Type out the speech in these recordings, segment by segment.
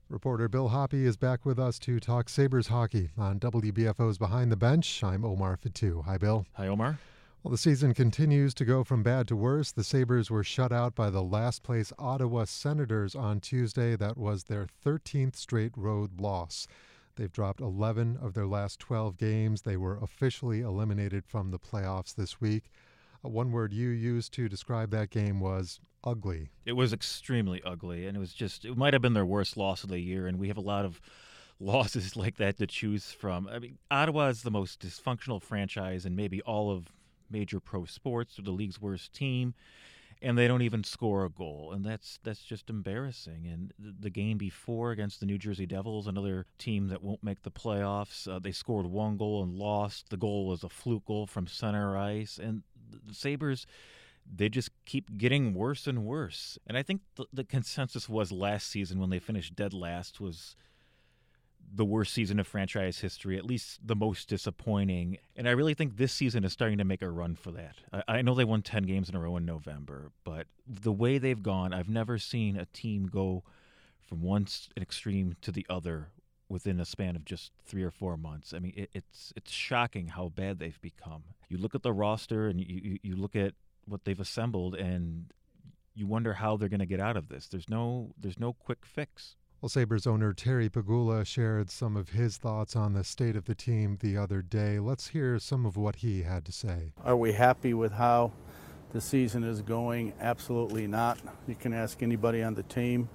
Reporter Bill Hoppy is back with us to talk Sabres hockey on WBFO's Behind the Bench. I'm Omar Fatu. Hi, Bill. Hi, Omar. Well, the season continues to go from bad to worse. The Sabres were shut out by the last-place Ottawa Senators on Tuesday. That was their 13th straight road loss. They've dropped 11 of their last 12 games. They were officially eliminated from the playoffs this week. One word you used to describe that game was ugly. It was extremely ugly, and it might have been their worst loss of the year, and we have a lot of losses like that to choose from. I mean, Ottawa is the most dysfunctional franchise in maybe all of major pro sports. They're the league's worst team, and they don't even score a goal, and that's just embarrassing. And the game before against the New Jersey Devils, another team that won't make the playoffs, they scored one goal and lost. The goal was a fluke goal from center ice, and the Sabres, they just keep getting worse and worse. And I think the consensus was last season when they finished dead last was the worst season of franchise history, at least the most disappointing. And I really think this season is starting to make a run for that. I know they won 10 games in a row in November, but the way they've gone, I've never seen a team go from one extreme to the other within a span of just 3 or 4 months. I mean, it's shocking how bad they've become. You look at the roster and you look at what they've assembled, and you wonder how they're going to get out of this. There's no quick fix. Well, Sabres owner Terry Pegula shared some of his thoughts on the state of the team the other day. Let's hear some of what he had to say. Are we happy with how the season is going? Absolutely not. You can ask anybody on the team.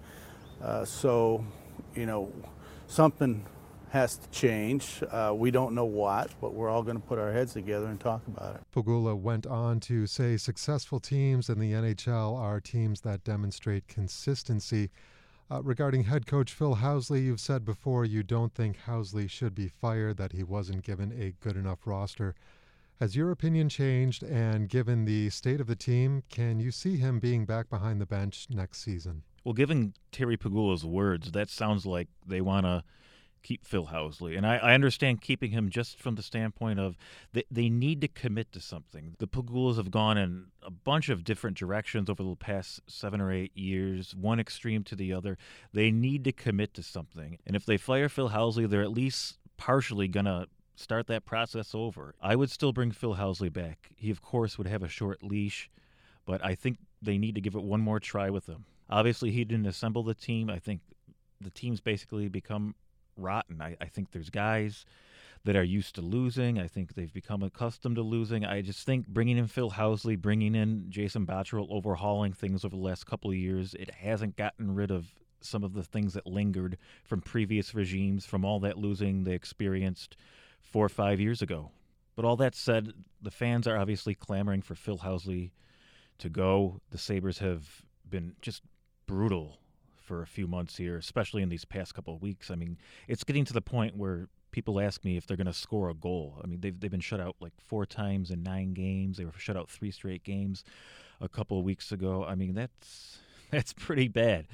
Something has to change. We don't know what, but we're all going to put our heads together and talk about it. Pegula went on to say successful teams in the NHL are teams that demonstrate consistency. Regarding head coach Phil Housley, you've said before you don't think Housley should be fired, that he wasn't given a good enough roster. Has your opinion changed, and given the state of the team, can you see him being back behind the bench next season? Well, given Terry Pegula's words, that sounds like they want to keep Phil Housley. And I understand keeping him just from the standpoint of they need to commit to something. The Pegulas have gone in a bunch of different directions over the past 7 or 8 years, one extreme to the other. They need to commit to something. And if they fire Phil Housley, they're at least partially going to start that process over. I would still bring Phil Housley back. He, of course, would have a short leash, but I think they need to give it one more try with him. Obviously, he didn't assemble the team. I think the team's basically become rotten. I think there's guys that are used to losing. I think they've become accustomed to losing. I just think bringing in Phil Housley, bringing in Jason Botterill, overhauling things over the last couple of years, it hasn't gotten rid of some of the things that lingered from previous regimes, from all that losing they experienced 4 or 5 years ago. But all that said, the fans are obviously clamoring for Phil Housley to go. The Sabres have been just brutal for a few months here, especially in these past couple of weeks. I mean, it's getting to the point where people ask me if they're going to score a goal. I mean, they've been shut out like 4 times in 9 games. They were shut out 3 straight games a couple of weeks ago. I mean, that's pretty bad.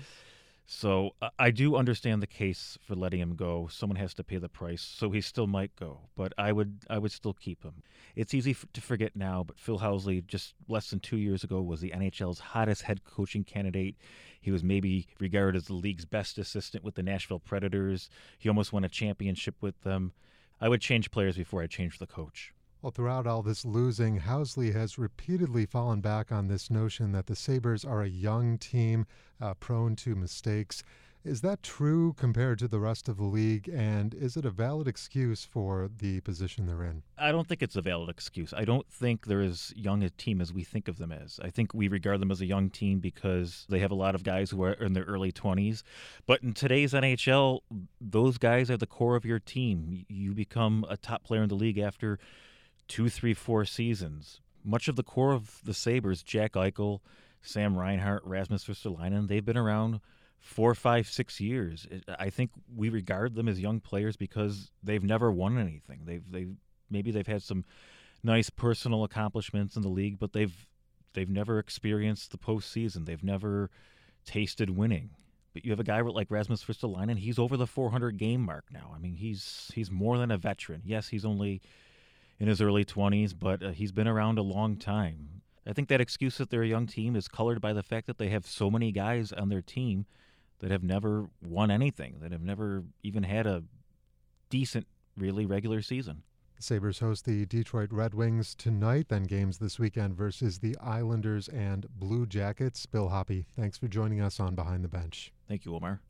So I do understand the case for letting him go. Someone has to pay the price, so he still might go. But I would still keep him. It's easy to forget now, but Phil Housley, just less than 2 years ago, was the NHL's hottest head coaching candidate. He was maybe regarded as the league's best assistant with the Nashville Predators. He almost won a championship with them. I would change players before I change the coach. Well, throughout all this losing, Housley has repeatedly fallen back on this notion that the Sabres are a young team prone to mistakes. Is that true compared to the rest of the league, and is it a valid excuse for the position they're in? I don't think it's a valid excuse. I don't think they're as young a team as we think of them as. I think we regard them as a young team because they have a lot of guys who are in their early 20s. But in today's NHL, those guys are the core of your team. You become a top player in the league after 2, 3, 4 seasons. Much of the core of the Sabres, Jack Eichel, Sam Reinhart, Rasmus Ristolainen, they've been around 4, 5, 6 years. I think we regard them as young players because they've never won anything. Maybe they've had some nice personal accomplishments in the league, but they've never experienced the postseason. They've never tasted winning. But you have a guy like Rasmus Ristolainen. He's over the 400 game mark now. I mean, he's more than a veteran. Yes, he's only in his early 20s, but he's been around a long time. I think that excuse that they're a young team is colored by the fact that they have so many guys on their team that have never won anything, that have never even had a decent, really regular season. The Sabres host the Detroit Red Wings tonight, then games this weekend versus the Islanders and Blue Jackets. Bill Hoppe, thanks for joining us on Behind the Bench. Thank you, Omar.